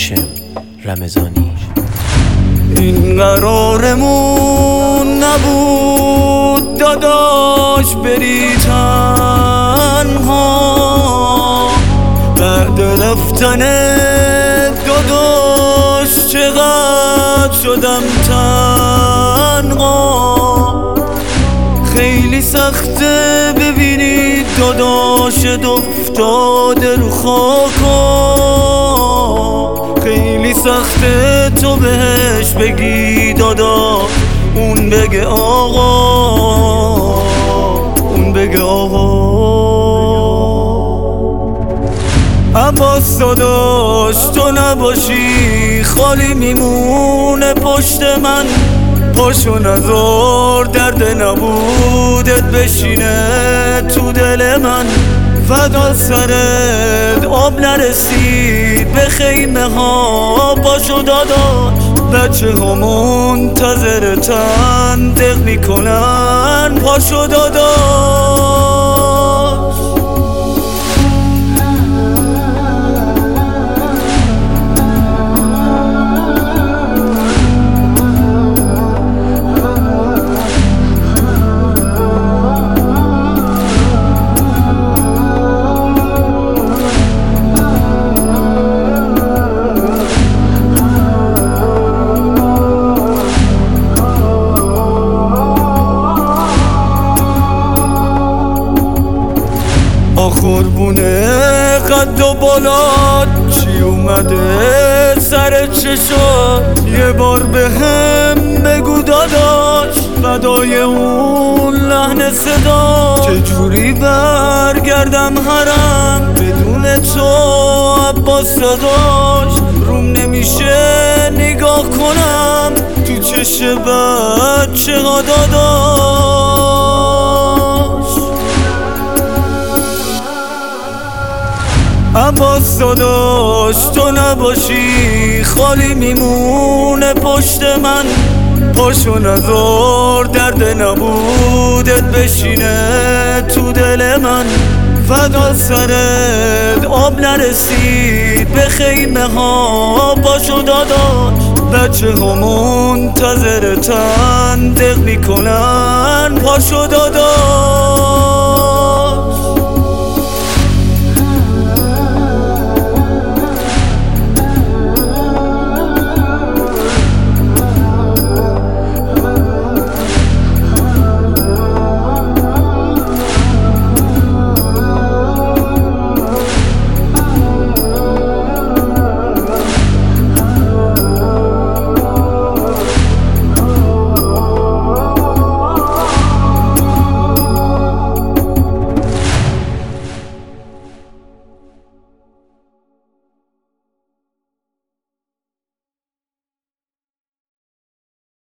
هاشم رمضانی. این قرارمون نبود داداش بری تنها، بعد رفتن داداش چقدر شدم تنها. خیلی سخته ببینی داداشت افتاده رو خاکا، خیلی سخته تو بهش بگی دادا، اون بگه آقا، اون بگه آقا. عباس داداش تو نباشی خالی میمونه پشت من، پاشو نذار درد نبودت بشینه تو دل من. فدا سرت آب نرسید به خیمه ها، پاشو داداش بچه ها منتظرتن دق میکنن، پاشو داداش. قربونه قد و بالات چی اومده سر چشات، یه بار به هم بگو داداش فدای اون لحن صدا. چجوری برگردم حرم بدون تو عباس داداش، روم نمیشه نگاه کنم تو چش بچه ها داداش. عباس داداش تو نباشی خالی میمونه پشت من، پاشو نذار درد نبودت بشینه تو دل من. فدا سرت آب نرسید به خیمه ها، پاشو داداش بچه ها منتظرتن دق میکنن، پاشو داداش.